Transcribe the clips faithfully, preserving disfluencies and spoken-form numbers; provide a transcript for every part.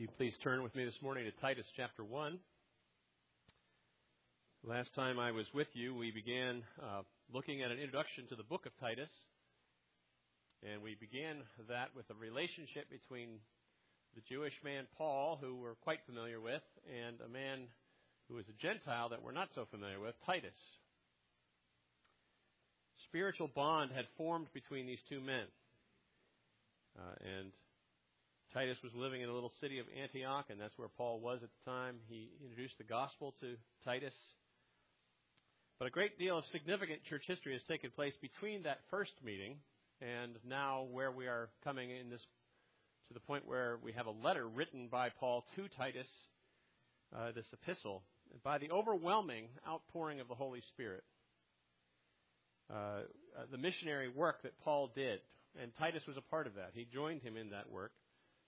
If you please turn with me this morning to Titus chapter one. Last time I was with you, we began uh, looking at an introduction to the book of Titus. And we began that with a relationship between the Jewish man Paul, who we're quite familiar with, and a man who is a Gentile that we're not so familiar with, Titus. Spiritual bond had formed between these two men. Uh, and Titus was living in a little city of Antioch, and that's where Paul was at the time. He introduced the gospel to Titus. But a great deal of significant church history has taken place between that first meeting and now where we are coming in this to the point where we have a letter written by Paul to Titus, uh, this epistle, by the overwhelming outpouring of the Holy Spirit. Uh, uh, the missionary work that Paul did, and Titus was a part of that. He joined him in that work.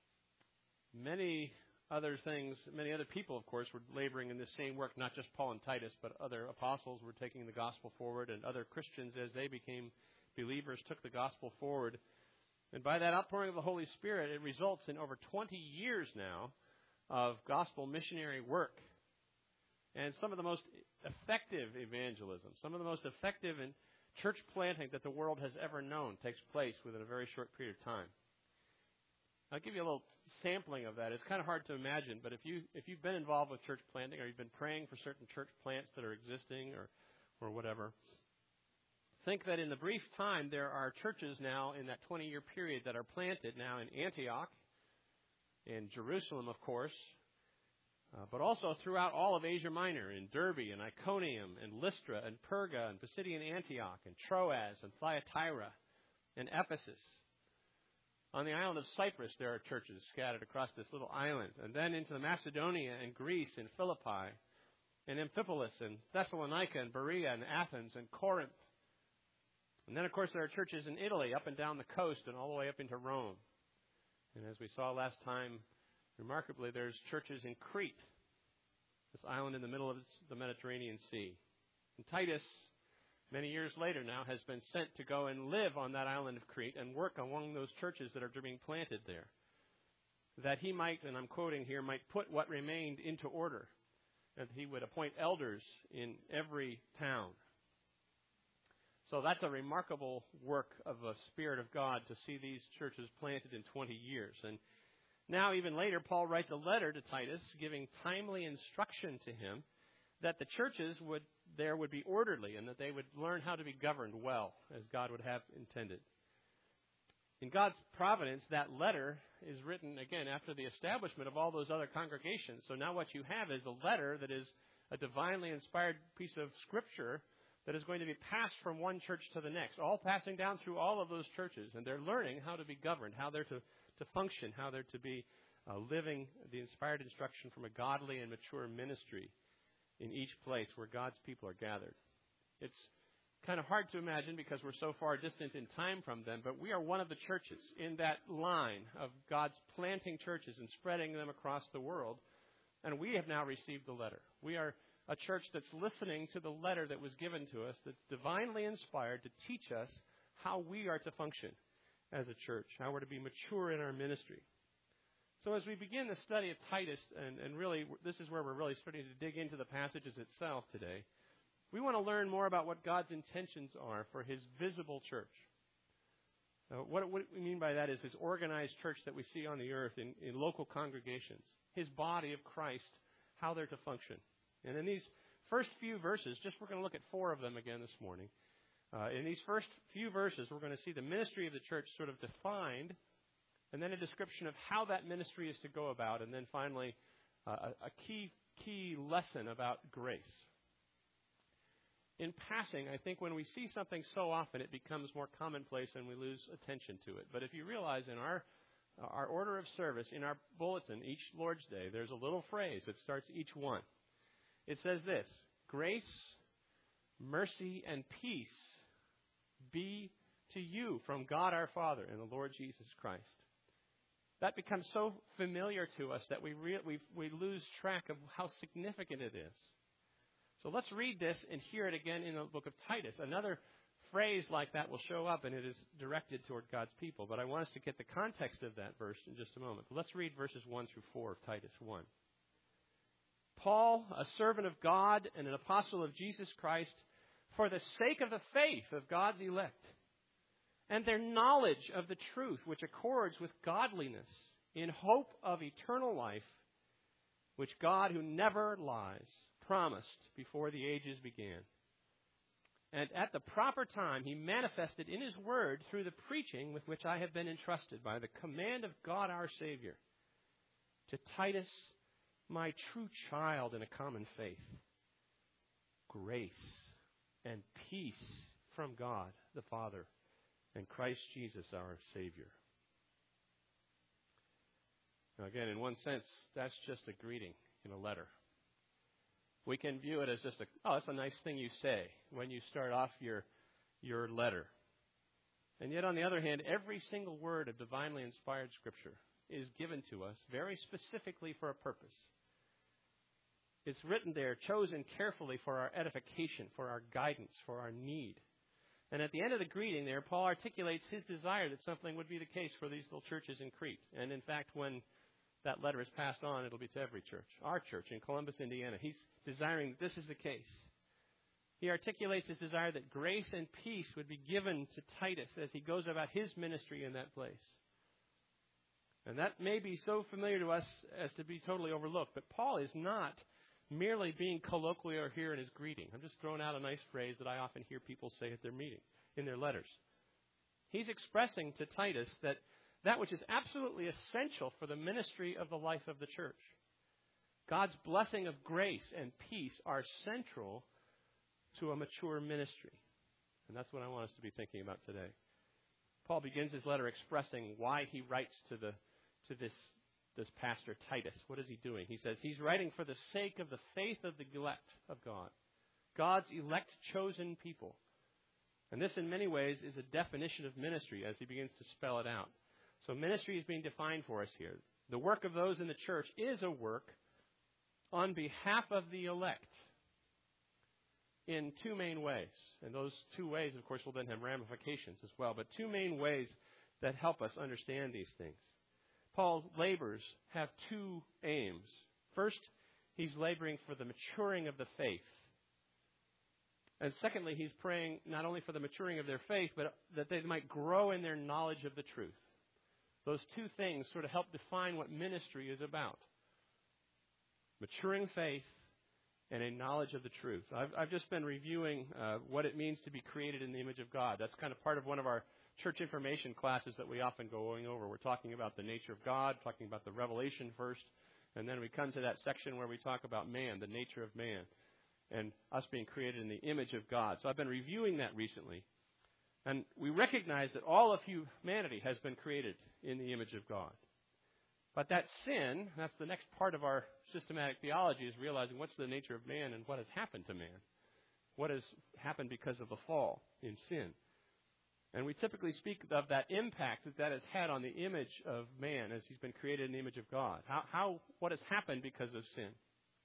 Many other things, many other people, of course, were laboring in this same work, not just Paul and Titus, but other apostles were taking the gospel forward, and other Christians, as they became believers, took the gospel forward. And by that outpouring of the Holy Spirit, it results in over twenty years now of gospel missionary work. And some of the most effective evangelism, some of the most effective in church planting that the world has ever known takes place within a very short period of time. I'll give you a little sampling of that. It's kind of hard to imagine, but if, you, if you've been involved with church planting or you've been praying for certain church plants that are existing or, or whatever, think that in the brief time there are churches now in that twenty-year period that are planted now in Antioch, in Jerusalem, of course, uh, but also throughout all of Asia Minor, in Derbe and Iconium and Lystra and Perga and Pisidian Antioch and Troas and Thyatira and Ephesus. On the island of Cyprus, there are churches scattered across this little island. And then into Macedonia and Greece and Philippi and Amphipolis and Thessalonica and Berea and Athens and Corinth. And then, of course, there are churches in Italy up and down the coast and all the way up into Rome. And as we saw last time, remarkably, there's churches in Crete, this island in the middle of the Mediterranean Sea. And Titus, many years later now, has been sent to go and live on that island of Crete and work among those churches that are being planted there. That he might, and I'm quoting here, might put what remained into order. And he would appoint elders in every town. So that's a remarkable work of the Spirit of God to see these churches planted in twenty years. And now, even later, Paul writes a letter to Titus giving timely instruction to him that the churches would there would be orderly and that they would learn how to be governed well, as God would have intended. In God's providence, that letter is written, again, after the establishment of all those other congregations. So now what you have is a letter that is a divinely inspired piece of Scripture that is going to be passed from one church to the next, all passing down through all of those churches. And they're learning how to be governed, how they're to, to function, how they're to be uh, living the inspired instruction from a godly and mature ministry in each place where God's people are gathered. It's kind of hard to imagine because we're so far distant in time from them, but we are one of the churches in that line of God's planting churches and spreading them across the world, and we have now received the letter. We are a church that's listening to the letter that was given to us, that's divinely inspired to teach us how we are to function as a church, how we're to be mature in our ministry. So as we begin the study of Titus, and, and really this is where we're really starting to dig into the passages itself today, we want to learn more about what God's intentions are for his visible church. Uh, what, what we mean by that is his organized church that we see on the earth in, in local congregations, his body of Christ, how they're to function. And in these first few verses, just we're going to look at four of them again this morning. Uh, in these first few verses, we're going to see the ministry of the church sort of defined, and then a description of how that ministry is to go about, and then finally uh, a key key lesson about grace. In passing, I think when we see something so often, it becomes more commonplace and we lose attention to it. But if you realize in our our order of service, in our bulletin, each Lord's Day, there's a little phrase that starts each one. It says this: grace, mercy, and peace be to you from God our Father and the Lord Jesus Christ. That becomes so familiar to us that we re- we we lose track of how significant it is. So let's read this and hear it again in the book of Titus. Another phrase like that will show up, and it is directed toward God's people. But I want us to get the context of that verse in just a moment. But let's read verses one through four of Titus one. Paul, a servant of God and an apostle of Jesus Christ, for the sake of the faith of God's elect, and their knowledge of the truth which accords with godliness, in hope of eternal life, which God, who never lies, promised before the ages began. And at the proper time he manifested in his word through the preaching with which I have been entrusted by the command of God our Savior, to Titus, my true child in a common faith, grace and peace from God the Father and Christ Jesus our Savior. Now again, in one sense, that's just a greeting in a letter. We can view it as just a, oh, that's a nice thing you say when you start off your, your letter. And yet, on the other hand, every single word of divinely inspired Scripture is given to us very specifically for a purpose. It's written there, chosen carefully for our edification, for our guidance, for our need. And at the end of the greeting there, Paul articulates his desire that something would be the case for these little churches in Crete. And in fact, when that letter is passed on, it'll be to every church. Our church in Columbus, Indiana. He's desiring that this is the case. He articulates his desire that grace and peace would be given to Titus as he goes about his ministry in that place. And that may be so familiar to us as to be totally overlooked. But Paul is not merely being colloquial here in his greeting. I'm just throwing out a nice phrase that I often hear people say at their meeting, in their letters. He's expressing to Titus that that which is absolutely essential for the ministry of the life of the church. God's blessing of grace and peace are central to a mature ministry. And that's what I want us to be thinking about today. Paul begins his letter expressing why he writes to the to this, this pastor Titus. What is he doing? He says he's writing for the sake of the faith of the elect of God. God's elect chosen people. And this in many ways is a definition of ministry as he begins to spell it out. So ministry is being defined for us here. The work of those in the church is a work on behalf of the elect in two main ways. And those two ways, of course, will then have ramifications as well. But two main ways that help us understand these things. Paul's labors have two aims. First, he's laboring for the maturing of the faith. And secondly, he's praying not only for the maturing of their faith, but that they might grow in their knowledge of the truth. Those two things sort of help define what ministry is about. Maturing faith and a knowledge of the truth. I've, I've just been reviewing uh, what it means to be created in the image of God. That's kind of part of one of our church information classes that we often go going over. We're talking about the nature of God, talking about the revelation first, and then we come to that section where we talk about man, the nature of man, and us being created in the image of God. So I've been reviewing that recently. And we recognize that all of humanity has been created in the image of God. But that sin, that's the next part of our systematic theology, is realizing what's the nature of man and what has happened to man. What has happened because of the fall in sin. And we typically speak of that impact that that has had on the image of man as he's been created in the image of God. How, how, what has happened because of sin.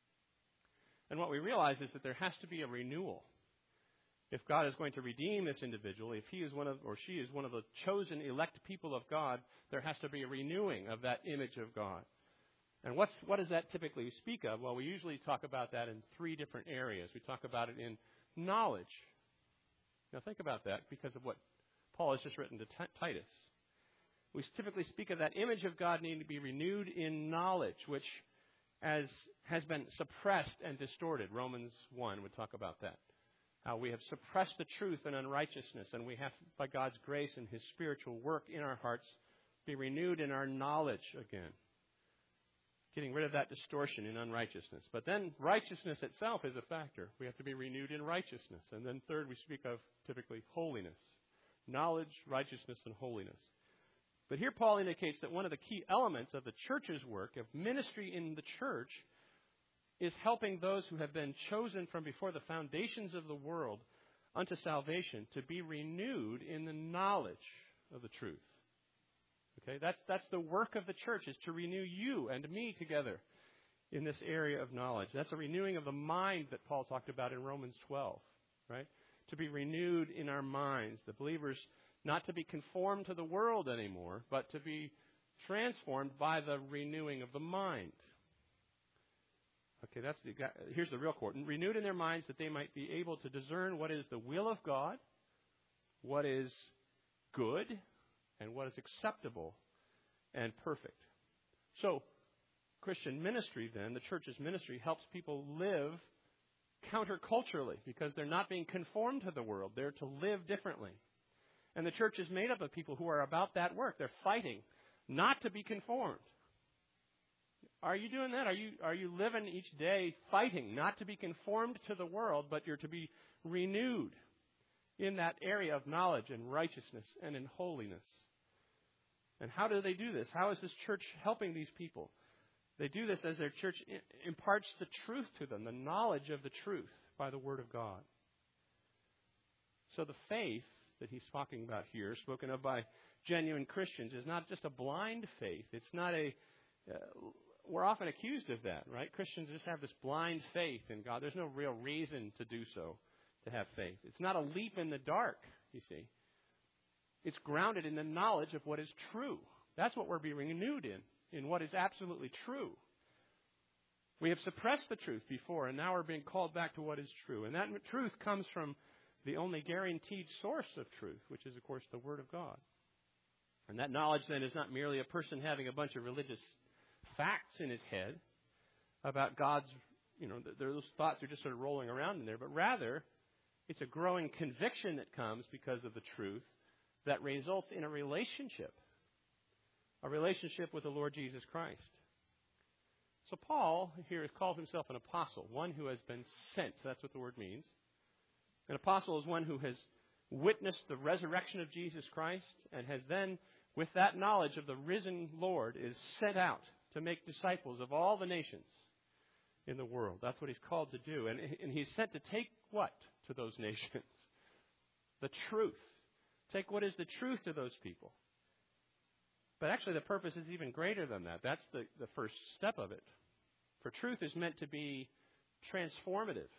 And what we realize is that there has to be a renewal. If God is going to redeem this individual, if he is one of, or she is one of the chosen elect people of God, there has to be a renewing of that image of God. And what's, what does that typically speak of? Well, we usually talk about that in three different areas. We talk about it in knowledge. Now think about that because of what Paul has just written to T- Titus. We typically speak of that image of God needing to be renewed in knowledge, which as has been suppressed and distorted. Romans one would talk about that. How we have suppressed the truth in unrighteousness, and we have, by God's grace and His spiritual work in our hearts, be renewed in our knowledge again. Getting rid of that distortion in unrighteousness. But then righteousness itself is a factor. We have to be renewed in righteousness. And then third, we speak of typically holiness. Knowledge, righteousness, and holiness. But here Paul indicates that one of the key elements of the church's work, of ministry in the church, is helping those who have been chosen from before the foundations of the world unto salvation to be renewed in the knowledge of the truth. Okay, that's that's the work of the church, is to renew you and me together in this area of knowledge. That's a renewing of the mind that Paul talked about in Romans twelve, right? to be renewed in our minds. The believers not to be conformed to the world anymore, but to be transformed by the renewing of the mind. Okay, that's the, here's the real quote. Renewed in their minds that they might be able to discern what is the will of God, what is good, and what is acceptable and perfect. So, Christian ministry then, the church's ministry, helps people live counterculturally because they're not being conformed to the world. They're to live differently. And the church is made up of people who are about that work. They're fighting not to be conformed. Are you doing that? Are you are you living each day fighting not to be conformed to the world, but you're to be renewed in that area of knowledge and righteousness and in holiness? And how do they do this? How is this church helping these people? They do this as their church imparts the truth to them, the knowledge of the truth by the Word of God. So the faith that he's talking about here, spoken of by genuine Christians, is not just a blind faith. It's not a... Uh, we're often accused of that, right? Christians just have this blind faith in God. There's no real reason to do so, to have faith. It's not a leap in the dark, you see. It's grounded in the knowledge of what is true. That's what we're being renewed in, in what is absolutely true. We have suppressed the truth before, and now we're being called back to what is true. And that truth comes from the only guaranteed source of truth, which is, of course, the Word of God. And that knowledge, then, is not merely a person having a bunch of religious facts in his head about God's, you know, those thoughts are just sort of rolling around in there, but rather it's a growing conviction that comes because of the truth that results in a relationship, a relationship with the Lord Jesus Christ. So Paul here calls himself an apostle, one who has been sent. That's what the word means. An apostle is one who has witnessed the resurrection of Jesus Christ and has then, with that knowledge of the risen Lord, is sent out to make disciples of all the nations in the world. That's what he's called to do. And, and he's sent to take what to those nations? The truth. Take what is the truth to those people. But actually the purpose is even greater than that. That's the, the first step of it. For truth is meant to be transformative.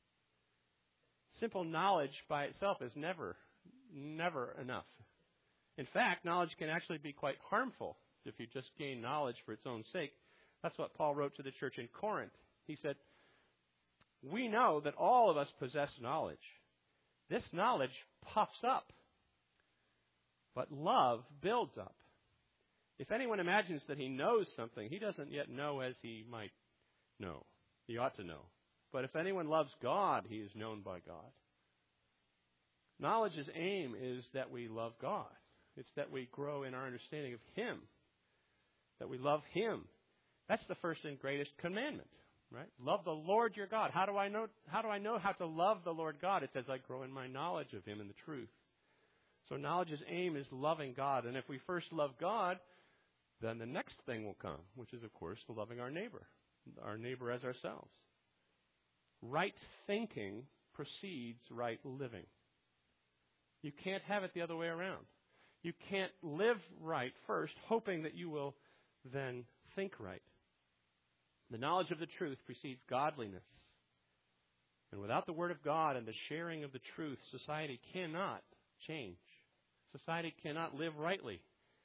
Simple knowledge by itself is never, never enough. In fact, knowledge can actually be quite harmful if you just gain knowledge for its own sake. That's what Paul wrote to the church in Corinth. He said, "We know that all of us possess knowledge. This knowledge puffs up, but love builds up. If anyone imagines that he knows something, he doesn't yet know as he might know. He ought to know. But if anyone loves God, he is known by God." Knowledge's aim is that we love God. It's that we grow in our understanding of Him, that we love Him. That's the first and greatest commandment, right? Love the Lord your God. How do I know? How do I know how to love the Lord God? It's as I grow in my knowledge of Him and the truth. So knowledge's aim is loving God, and if we first love God, then the next thing will come, which is, of course, loving our neighbor, our neighbor as ourselves. Right thinking precedes right living. You can't have it the other way around. You can't live right first, hoping that you will then think right. The knowledge of the truth precedes godliness. And without the Word of God and the sharing of the truth, society cannot change. Society cannot live rightly.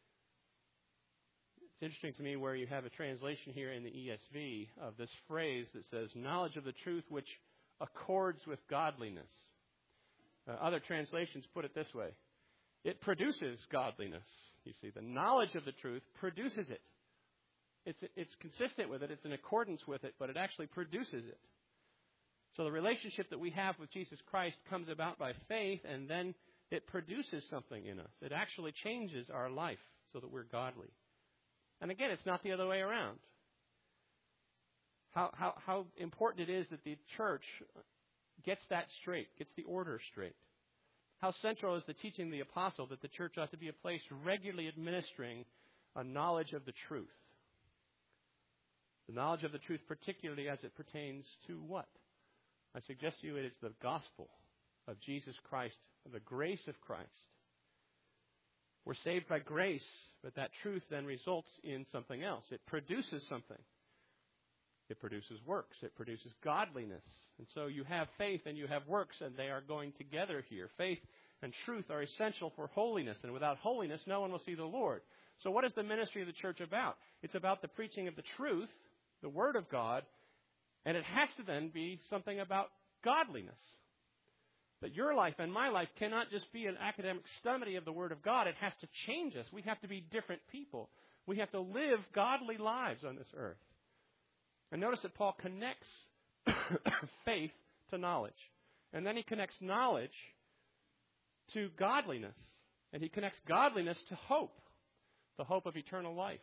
It's interesting to me where you have a translation here in the E S V of this phrase that says, knowledge of the truth which accords with godliness. Uh, other translations put it this way. It produces godliness. You see, the knowledge of the truth produces it. It's, it's consistent with it. It's in accordance with it, but it actually produces it. So the relationship that we have with Jesus Christ comes about by faith, and then it produces something in us. It actually changes our life so that we're godly. And again, it's not the other way around. How, how, how important it is that the church gets that straight, gets the order straight. How central is the teaching of the apostle that the church ought to be a place regularly administering a knowledge of the truth. The knowledge of the truth, particularly as it pertains to what? I suggest to you it is the gospel of Jesus Christ, the grace of Christ. We're saved by grace, but that truth then results in something else. It produces something. It produces works. It produces godliness. And so you have faith and you have works, and they are going together here. Faith and truth are essential for holiness, and without holiness, no one will see the Lord. So what is the ministry of the church about? It's about the preaching of the truth, the Word of God, and it has to then be something about godliness. But your life and my life cannot just be an academic study of the Word of God. It has to change us. We have to be different people. We have to live godly lives on this earth. And notice that Paul connects faith to knowledge. And then he connects knowledge to godliness. And he connects godliness to hope, the hope of eternal life.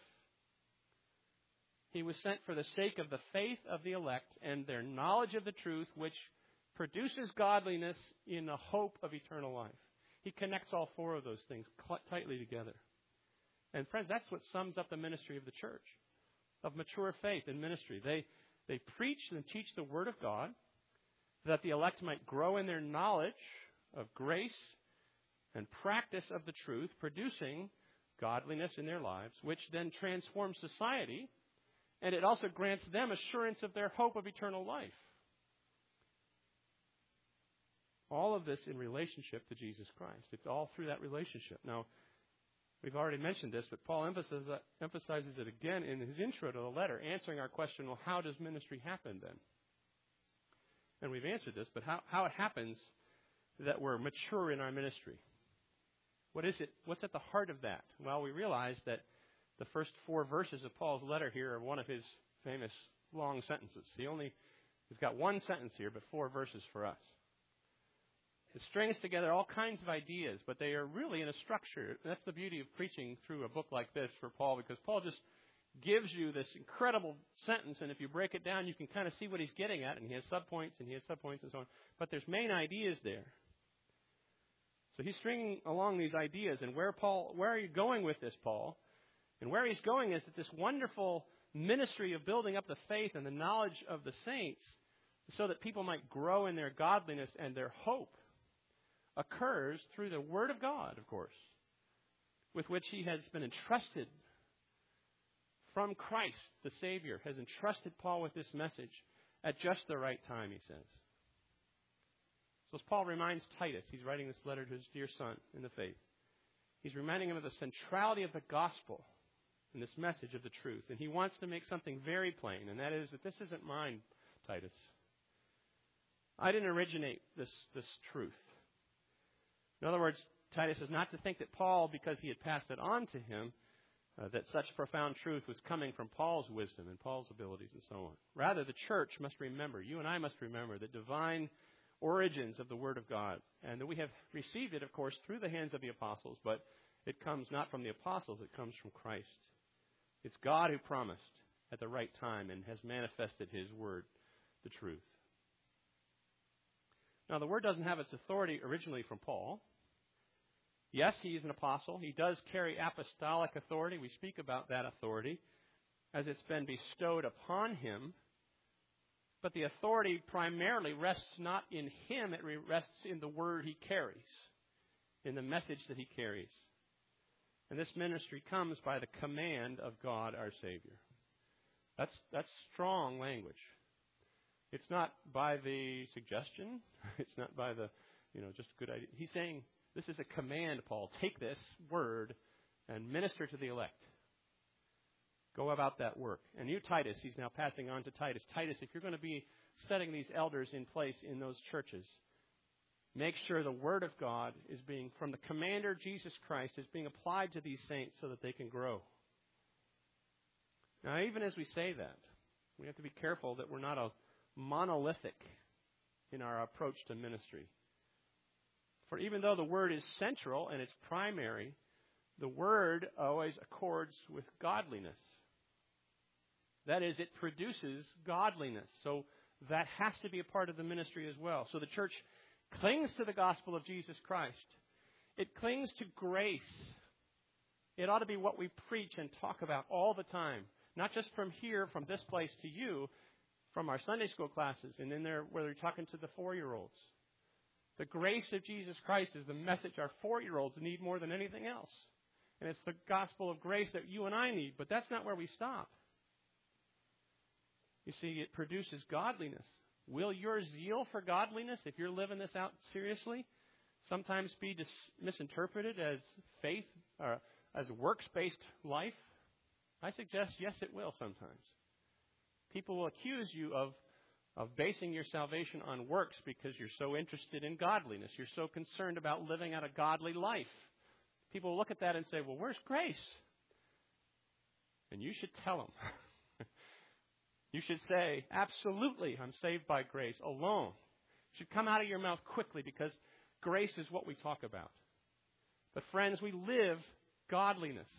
He was sent for the sake of the faith of the elect and their knowledge of the truth, which produces godliness in the hope of eternal life. He connects all four of those things cl- tightly together. And friends, that's what sums up the ministry of the church, of mature faith in ministry. They they preach and teach the Word of God, that the elect might grow in their knowledge of grace and practice of the truth, producing godliness in their lives, which then transforms society, and it also grants them assurance of their hope of eternal life. All of this in relationship to Jesus Christ. It's all through that relationship. Now, we've already mentioned this, but Paul emphasizes, uh, emphasizes it again in his intro to the letter, answering our question, well, how does ministry happen then? And we've answered this, but how, how it happens that we're mature in our ministry. What is it? What's at the heart of that? Well, we realize that the first four verses of Paul's letter here are one of his famous long sentences. He only has got one sentence here, but four verses for us. It strings together all kinds of ideas, but they are really in a structure. That's the beauty of preaching through a book like this for Paul, because Paul just gives you this incredible sentence, and if you break it down, you can kind of see what he's getting at, and he has subpoints, and he has subpoints, and so on. But there's main ideas there. So he's stringing along these ideas, and where Paul, where are you going with this, Paul? And where he's going is that this wonderful ministry of building up the faith and the knowledge of the saints so that people might grow in their godliness and their hope occurs through the Word of God, of course, with which he has been entrusted from Christ, the Savior, has entrusted Paul with this message at just the right time, he says. So as Paul reminds Titus, he's writing this letter to his dear son in the faith, he's reminding him of the centrality of the gospel and this message of the truth. And he wants to make something very plain, and that is that this isn't mine, Titus. I didn't originate this, this truth. In other words, Titus is not to think that Paul, because he had passed it on to him, uh, that such profound truth was coming from Paul's wisdom and Paul's abilities and so on. Rather, the church must remember, you and I must remember, the divine origins of the Word of God, and that we have received it, of course, through the hands of the apostles, but it comes not from the apostles, it comes from Christ. It's God who promised at the right time and has manifested His Word, the truth. Now, the Word doesn't have its authority originally from Paul. Yes, he is an apostle. He does carry apostolic authority. We speak about that authority as it's been bestowed upon him. But the authority primarily rests not in him, it rests in the word he carries, in the message that he carries. And this ministry comes by the command of God our Savior. That's that's strong language. It's not by the suggestion. It's not by the, you know, just a good idea. He's saying, this is a command, Paul. Take this word and minister to the elect. Go about that work. And you, Titus, he's now passing on to Titus. Titus, if you're going to be setting these elders in place in those churches, make sure the Word of God is being, from the commander, Jesus Christ, is being applied to these saints so that they can grow. Now, even as we say that, we have to be careful that we're not a monolithic in our approach to ministry. For even though the Word is central and it's primary, the Word always accords with godliness. That is, it produces godliness. So that has to be a part of the ministry as well. So the church clings to the gospel of Jesus Christ. It clings to grace. It ought to be what we preach and talk about all the time. Not just from here, from this place to you, from our Sunday school classes, and in there where they're talking to the four-year-olds. The grace of Jesus Christ is the message our four-year-olds need more than anything else. And it's the gospel of grace that you and I need. But that's not where we stop. You see, it produces godliness. Will your zeal for godliness, if you're living this out seriously, sometimes be dis- misinterpreted as faith or as a works-based life? I suggest yes, it will sometimes. People will accuse you of, of basing your salvation on works because you're so interested in godliness. You're so concerned about living out a godly life. People will look at that and say, well, where's grace? And you should tell them. You should say, absolutely, I'm saved by grace alone. It should come out of your mouth quickly because grace is what we talk about. But friends, we live godliness.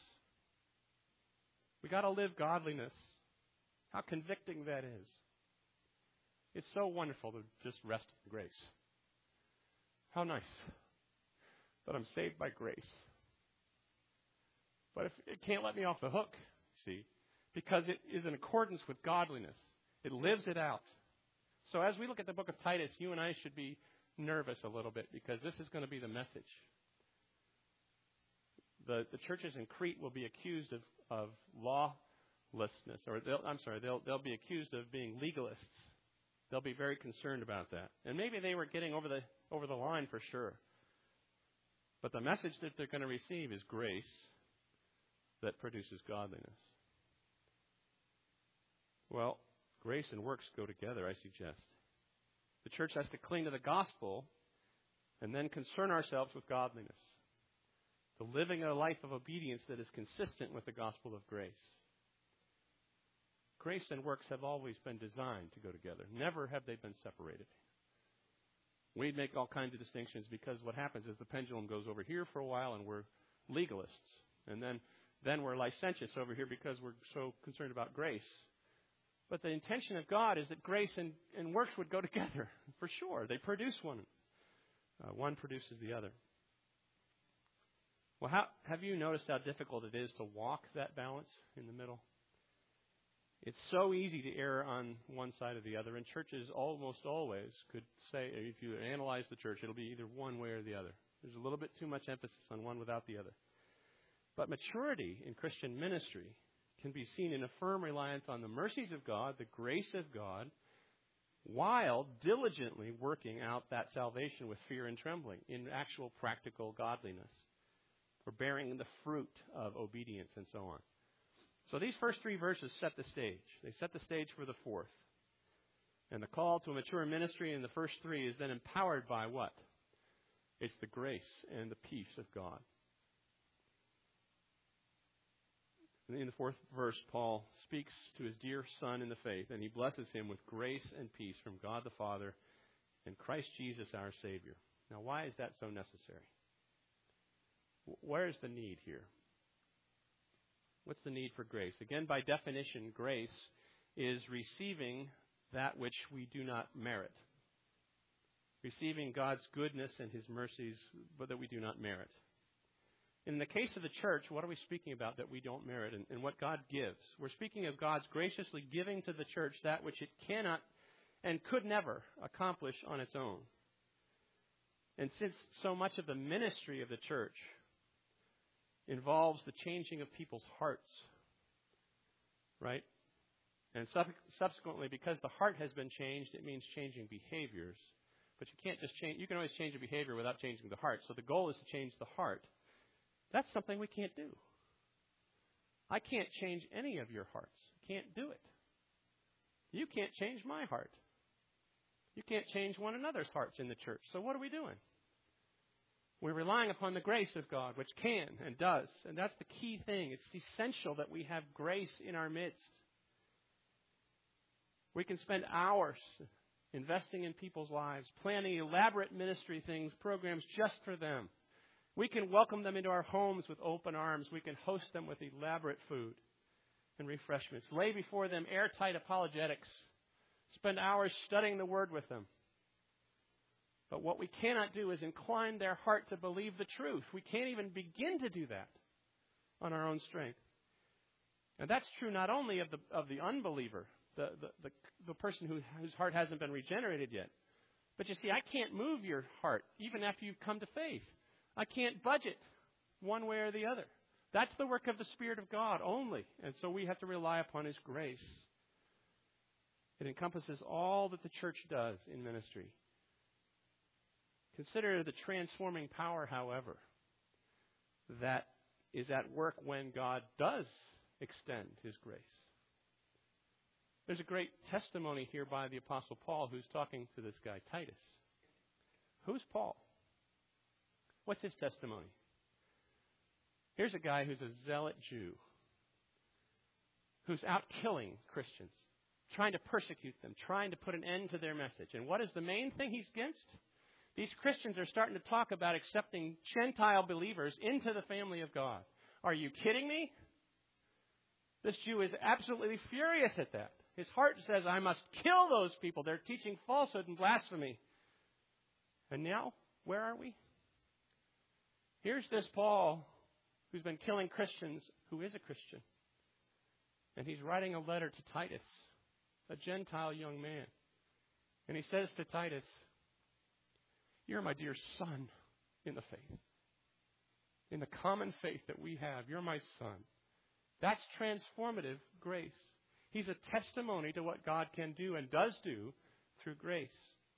We got to live godliness. How convicting that is. It's so wonderful to just rest in grace. How nice that I'm saved by grace. But if it can't let me off the hook, see, because it is in accordance with godliness. It lives it out. So as we look at the book of Titus, you and I should be nervous a little bit because this is going to be the message. The, the churches in Crete will be accused of, of lawlessness, or they'll, I'm sorry, they'll, they'll be accused of being legalists. They'll be very concerned about that. And maybe they were getting over the over the line for sure. But the message that they're going to receive is grace that produces godliness. Well, grace and works go together, I suggest. The church has to cling to the gospel and then concern ourselves with godliness. The living a life of obedience that is consistent with the gospel of grace. Grace and works have always been designed to go together. Never have they been separated. We'd make all kinds of distinctions because what happens is the pendulum goes over here for a while and we're legalists. And then, then we're licentious over here because we're so concerned about grace. But the intention of God is that grace and, and works would go together, for sure. They produce one. Uh, one produces the other. Well, how, have you noticed how difficult it is to walk that balance in the middle? It's so easy to err on one side or the other, and churches almost always could say, if you analyze the church, it'll be either one way or the other. There's a little bit too much emphasis on one without the other. But maturity in Christian ministry can be seen in a firm reliance on the mercies of God, the grace of God, while diligently working out that salvation with fear and trembling in actual practical godliness, or bearing the fruit of obedience and so on. So these first three verses set the stage. They set the stage for the fourth. And the call to a mature ministry in the first three is then empowered by what? It's the grace and the peace of God. In the fourth verse, Paul speaks to his dear son in the faith, and he blesses him with grace and peace from God the Father and Christ Jesus our Savior. Now, why is that so necessary? Where is the need here? What's the need for grace? Again, by definition, grace is receiving that which we do not merit. Receiving God's goodness and His mercies, but that we do not merit. In the case of the church, what are we speaking about that we don't merit and, and what God gives? We're speaking of God's graciously giving to the church that which it cannot and could never accomplish on its own. And since so much of the ministry of the church involves the changing of people's hearts, right? And sub- subsequently, because the heart has been changed, it means changing behaviors. But you can't just change, you can always change a behavior without changing the heart. So the goal is to change the heart. That's something we can't do. I can't change any of your hearts. Can't do it. You can't change my heart. You can't change one another's hearts in the church. So what are we doing? We're relying upon the grace of God, which can and does. And that's the key thing. It's essential that we have grace in our midst. We can spend hours investing in people's lives, planning elaborate ministry things, programs just for them. We can welcome them into our homes with open arms. We can host them with elaborate food and refreshments. Lay before them airtight apologetics. Spend hours studying the Word with them. But what we cannot do is incline their heart to believe the truth. We can't even begin to do that on our own strength. And that's true not only of the of the unbeliever, the, the, the, the person who, whose heart hasn't been regenerated yet. But you see, I can't move your heart even after you've come to faith. I can't budget one way or the other. That's the work of the Spirit of God only. And so we have to rely upon His grace. It encompasses all that the church does in ministry. Consider the transforming power, however, that is at work when God does extend His grace. There's a great testimony here by the Apostle Paul who's talking to this guy, Titus. Who's Paul? What's his testimony? Here's a guy who's a zealot Jew who's out killing Christians, trying to persecute them, trying to put an end to their message. And what is the main thing he's against? These Christians are starting to talk about accepting Gentile believers into the family of God. Are you kidding me? This Jew is absolutely furious at that. His heart says, I must kill those people. They're teaching falsehood and blasphemy. And now, where are we? Here's this Paul who's been killing Christians, who is a Christian. And he's writing a letter to Titus, a Gentile young man. And he says to Titus, you're my dear son in the faith. In the common faith that we have, you're my son. That's transformative grace. He's a testimony to what God can do and does do through grace.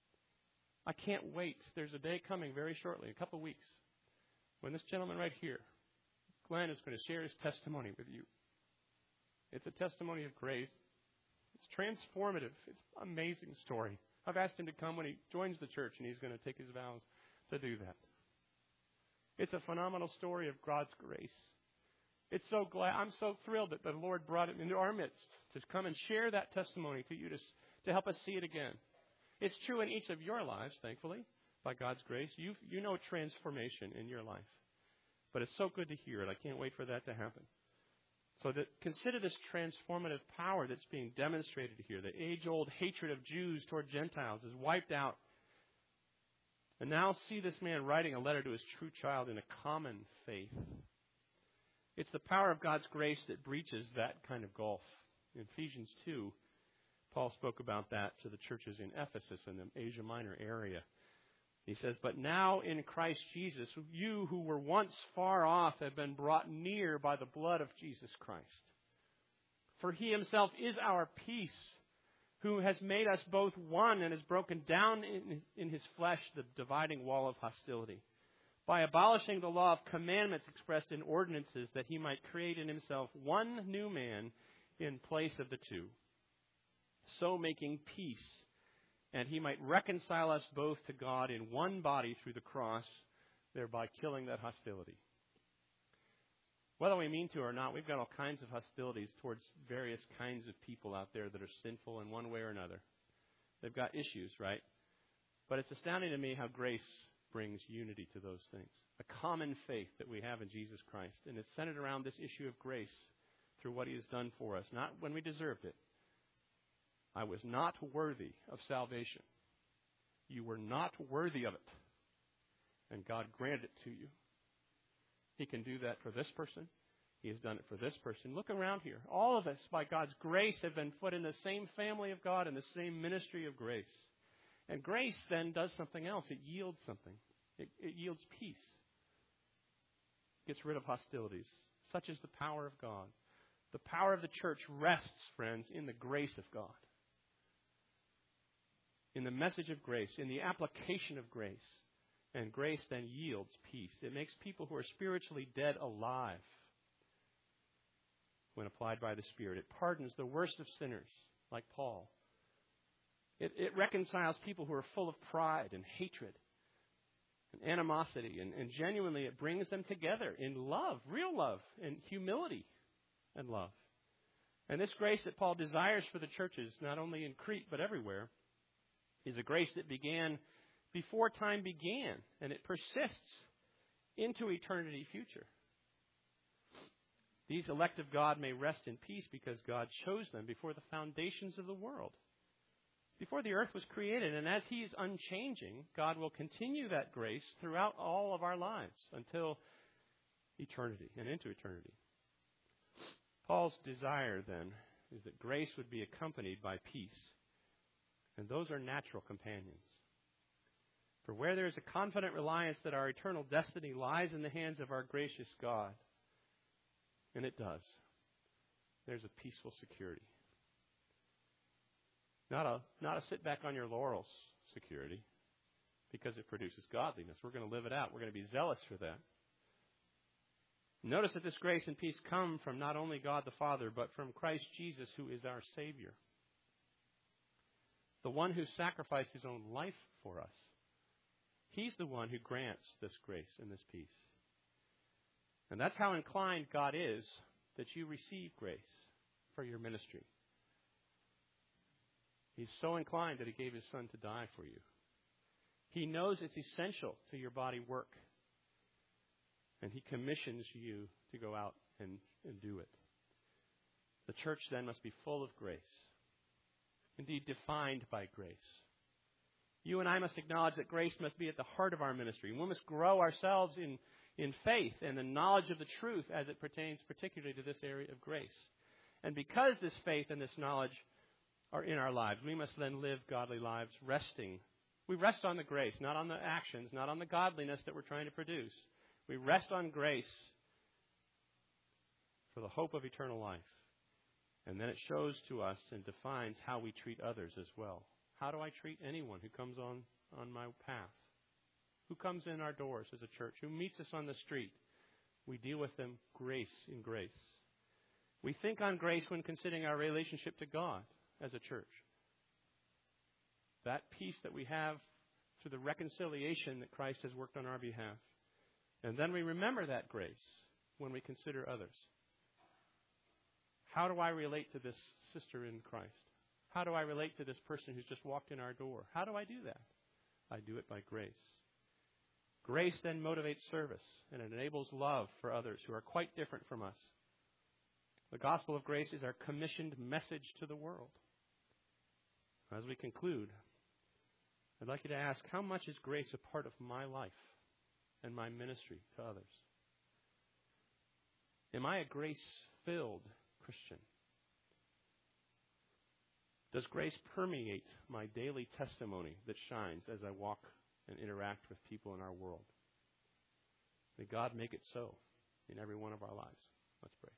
I can't wait. There's a day coming very shortly, a couple of weeks, when this gentleman right here, Glenn, is going to share his testimony with you. It's a testimony of grace. It's transformative. It's an amazing story. I've asked him to come when he joins the church, and he's going to take his vows to do that. It's a phenomenal story of God's grace. It's so glad, I'm so thrilled that the Lord brought him into our midst to come and share that testimony to you, to, to help us see it again. It's true in each of your lives, thankfully, by God's grace. You you know transformation in your life. But it's so good to hear it. I can't wait for that to happen. So that, consider this transformative power that's being demonstrated here. The age-old hatred of Jews toward Gentiles is wiped out. And now see this man writing a letter to his true child in a common faith. It's the power of God's grace that breaches that kind of gulf. In Ephesians two, Paul spoke about that to the churches in Ephesus and the Asia Minor area. He says, but now in Christ Jesus, you who were once far off have been brought near by the blood of Jesus Christ. For He Himself is our peace, who has made us both one and has broken down in, in His flesh the dividing wall of hostility, by abolishing the law of commandments expressed in ordinances, that He might create in Himself one new man in place of the two, so making peace, and He might reconcile us both to God in one body through the cross, thereby killing that hostility. Whether we mean to or not, we've got all kinds of hostilities towards various kinds of people out there that are sinful in one way or another. They've got issues, right? But it's astounding to me how grace brings unity to those things. A common faith that we have in Jesus Christ. And it's centered around this issue of grace through what He has done for us, not when we deserved it. I was not worthy of salvation. You were not worthy of it. And God granted it to you. He can do that for this person. He has done it for this person. Look around here. All of us, by God's grace, have been put in the same family of God and the same ministry of grace. And grace then does something else. It yields something. It, it yields peace. It gets rid of hostilities. Such is the power of God. The power of the church rests, friends, in the grace of God. In the message of grace, in the application of grace. And grace then yields peace. It makes people who are spiritually dead alive when applied by the Spirit. It pardons the worst of sinners, like Paul. It, it reconciles people who are full of pride and hatred and animosity. And, and genuinely it brings them together in love, real love, and humility and love. And this grace that Paul desires for the churches, not only in Crete but everywhere, is a grace that began before time began, and it persists into eternity future. These elect of God may rest in peace because God chose them before the foundations of the world, before the earth was created. And as He is unchanging, God will continue that grace throughout all of our lives until eternity and into eternity. Paul's desire, then, is that grace would be accompanied by peace. And those are natural companions. For where there is a confident reliance that our eternal destiny lies in the hands of our gracious God, and it does, there's a peaceful security. Not a, not a sit back on your laurels security, because it produces godliness. We're going to live it out. We're going to be zealous for that. Notice that this grace and peace come from not only God the Father, but from Christ Jesus, who is our Savior. The one who sacrificed his own life for us. He's the one who grants this grace and this peace. And that's how inclined God is that you receive grace for your ministry. He's so inclined that he gave his Son to die for you. He knows it's essential to your body work. And he commissions you to go out and, and do it. The church then must be full of grace. Indeed, defined by grace. You and I must acknowledge that grace must be at the heart of our ministry. We must grow ourselves in, in faith and the knowledge of the truth as it pertains particularly to this area of grace. And because this faith and this knowledge are in our lives, we must then live godly lives resting. We rest on the grace, not on the actions, not on the godliness that we're trying to produce. We rest on grace for the hope of eternal life. And then it shows to us and defines how we treat others as well. How do I treat anyone who comes on, on my path? Who comes in our doors as a church? Who meets us on the street? We deal with them grace in grace. We think on grace when considering our relationship to God as a church. That peace that we have through the reconciliation that Christ has worked on our behalf. And then we remember that grace when we consider others. How do I relate to this sister in Christ? How do I relate to this person who's just walked in our door? How do I do that? I do it by grace. Grace then motivates service, and it enables love for others who are quite different from us. The gospel of grace is our commissioned message to the world. As we conclude, I'd like you to ask, how much is grace a part of my life and my ministry to others? Am I a grace-filled Christian? Does grace permeate my daily testimony that shines as I walk and interact with people in our world? May God make it so in every one of our lives. Let's pray.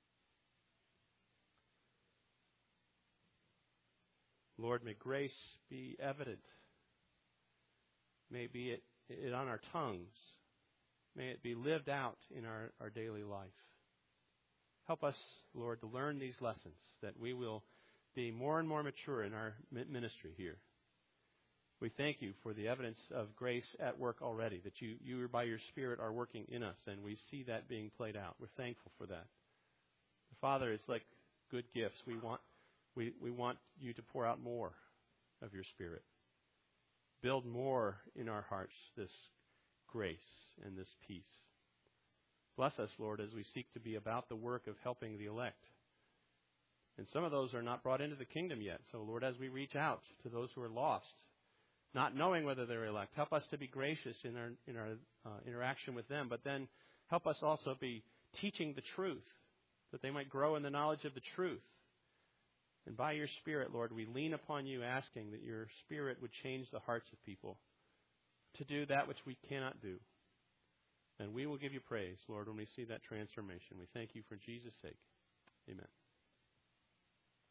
Lord, may grace be evident. May it be it, it on our tongues. May it be lived out in our, our daily life. Help us, Lord, to learn these lessons, that we will be more and more mature in our ministry here. We thank you for the evidence of grace at work already, that you, you by your Spirit are working in us, and we see that being played out. We're thankful for that. Father, it's like good gifts. We want, we, we want you to pour out more of your Spirit. Build more in our hearts this grace and this peace. Bless us, Lord, as we seek to be about the work of helping the elect. And some of those are not brought into the kingdom yet. So, Lord, as we reach out to those who are lost, not knowing whether they're elect, help us to be gracious in our in our uh, interaction with them. But then help us also be teaching the truth, that they might grow in the knowledge of the truth. And by your Spirit, Lord, we lean upon you, asking that your Spirit would change the hearts of people to do that which we cannot do. And we will give you praise, Lord, when we see that transformation. We thank you for Jesus' sake. Amen.